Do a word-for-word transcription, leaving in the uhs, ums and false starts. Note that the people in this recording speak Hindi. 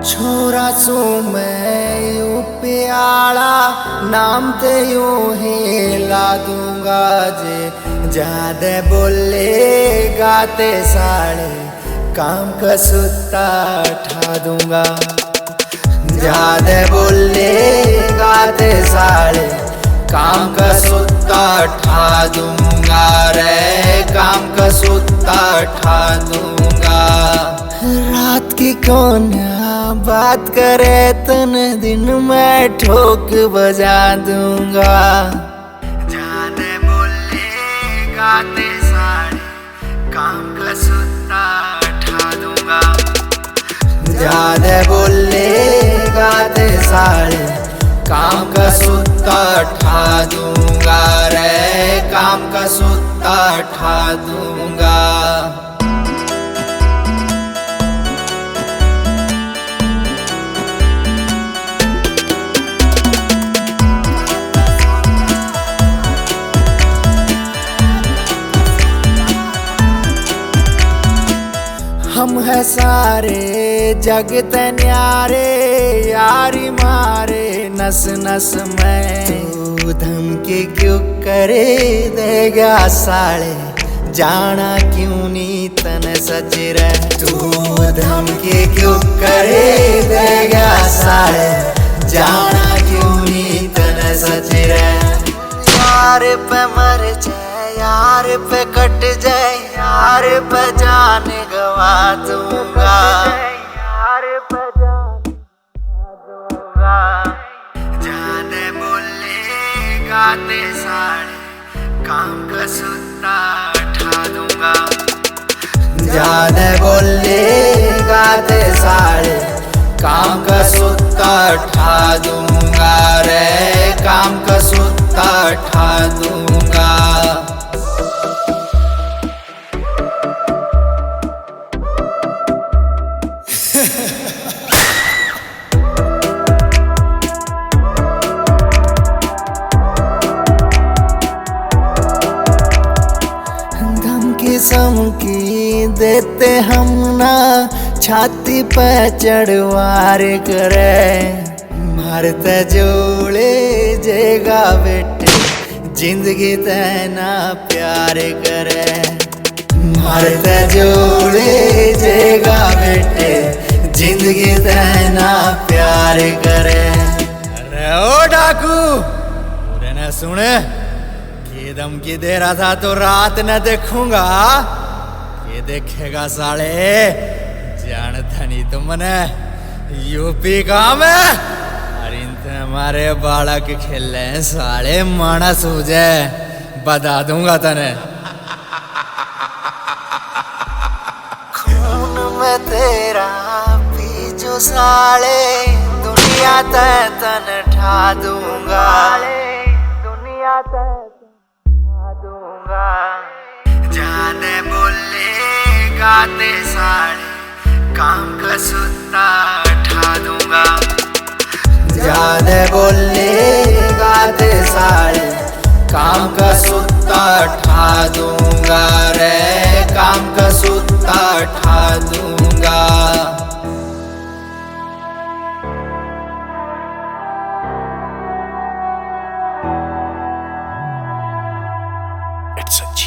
छोरा सो मैं यू प्याला नाम ते यू ही ला दूंगा जे ज्यादा बोले गाते साड़े काम का सुत्ता ठा दूंगा। ज्यादा बोले गाते साड़े काम का सुत्ता ठा दूंगा रे, काम का सुत्ता ठा दूंगा। रात की कौन बात करे तन दिन में ठोक बजा दूंगा। ज्यादा बोले गाते साड़े काम का सुत्ता ठा दूंगा। ज्यादा बोले गाते साड़े काम का सुत्ता ठा दूंगा रे, काम का सुत्ता ठा दूंगा। हम है सारे जगत न्यारे यारी मारे नस नस में। तू धमकी क्यों करे देगा साले जाना क्यों नी तन सच रे। तू धमकी क्यों करे देगा साले जाना क्यों नी तन सच रे। यार पे मर जाए यार पे कट जाए यार पे जान गवा दूंगा। यार पे जान दूंगा। ज्यादा बोले गाते साड़े काम का सुत्ता ठा दूंगा। ज्यादा बोले गाते साड़े काम का सुत्ता ठा दूंगा रे, काम का सुत्ता ठा दूंगा। धमकी समकी देते हम ना छाती पे चढ़वार करे। मारते जोड़े जेगा बेटे जिंदगी तेना प्यार करे। मारते जोड़े जेगा बेटे जिंदगी तेना प्यार करे। अरे ओ डाकू पूरे न सुने ये धमकी दे रहा था तो रात न देखूंगा। ये देखेगा साले जानता नहीं तुम मने यूपी का मैं अरे इनते हमारे बालक खेले साले मानस हो जाए बता दूंगा तने। खून में तेरा पीछो साले दुनिया ते तन ठा दूंगा। दुनिया ते ठा दूंगा। ज्यादा बोले गाते साड़े काम का सुत्ता ठा दूंगा। ज्यादा बोले गाते साड़े काम का सुत्ता ठा दूंगा रे, काम का सुत्ता ठा दूंगा। It's a